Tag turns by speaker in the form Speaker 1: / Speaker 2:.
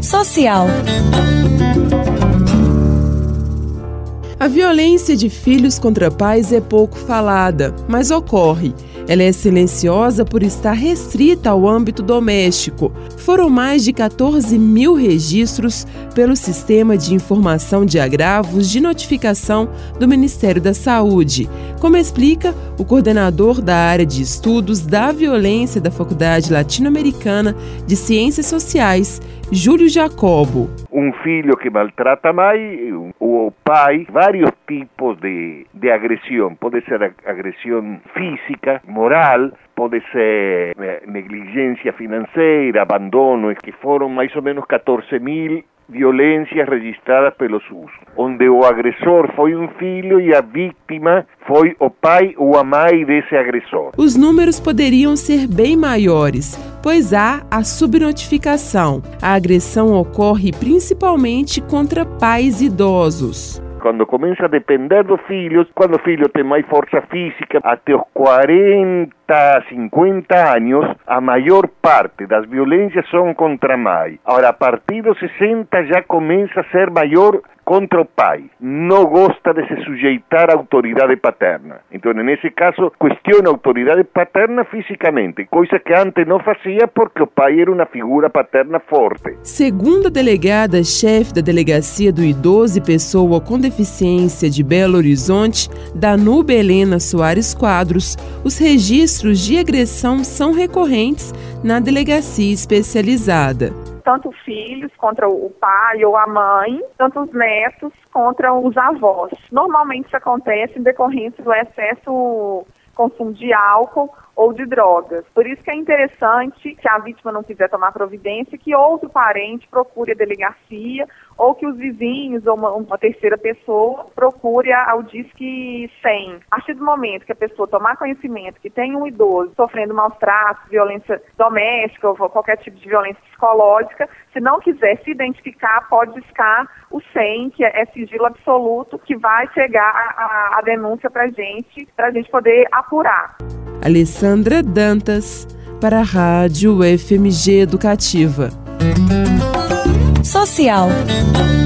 Speaker 1: Social.
Speaker 2: A violência de filhos contra pais é pouco falada, mas ocorre. Ela é silenciosa por estar restrita ao âmbito doméstico. Foram mais de 14 mil registros pelo Sistema de Informação de Agravos de Notificação do Ministério da Saúde, como explica o coordenador da área de estudos da violência da Faculdade Latino-Americana de Ciências Sociais, Júlio Jacobo.
Speaker 3: Um filho que maltrata a mãe, o pai, vários tipos de agressão. Pode ser agressão física, moral, pode ser negligência financeira, abandono, que foram mais ou menos 14 mil violências registradas pelo SUS, onde o agressor foi um filho e a vítima foi o pai ou a mãe desse agressor.
Speaker 2: Os números poderiam ser bem maiores, pois há a subnotificação. A agressão ocorre principalmente contra pais idosos.
Speaker 3: Quando começa a depender dos filhos, quando o filho tem mais força física, até os 40, 50 anos, a maior parte das violências são contra a mãe. Agora, a partir dos 60 já começa a ser maior contra o pai. Não gosta de se sujeitar à autoridade paterna. Então, nesse caso, questiona a autoridade paterna fisicamente, coisa que antes não fazia porque o pai era uma figura paterna forte.
Speaker 2: Segundo a delegada-chefe da Delegacia do Idoso e Pessoa com Deficiência de Belo Horizonte, Danube Helena Soares Quadros, os registros de agressão são recorrentes na delegacia especializada.
Speaker 4: Tanto filhos contra o pai ou a mãe, tanto os netos contra os avós. Normalmente isso acontece em decorrência do excesso consumo de álcool ou de drogas. Por isso que é interessante, se a vítima não quiser tomar providência, que outro parente procure a delegacia ou que os vizinhos ou uma terceira pessoa procure ao Disque 100. A partir do momento que a pessoa tomar conhecimento que tem um idoso sofrendo maus tratos, violência doméstica ou qualquer tipo de violência psicológica, se não quiser se identificar, pode discar o 100, que é sigilo absoluto, que vai chegar a denúncia para a gente poder apurar.
Speaker 2: Alessandra Dantas, para a Rádio FMG Educativa.
Speaker 1: Social.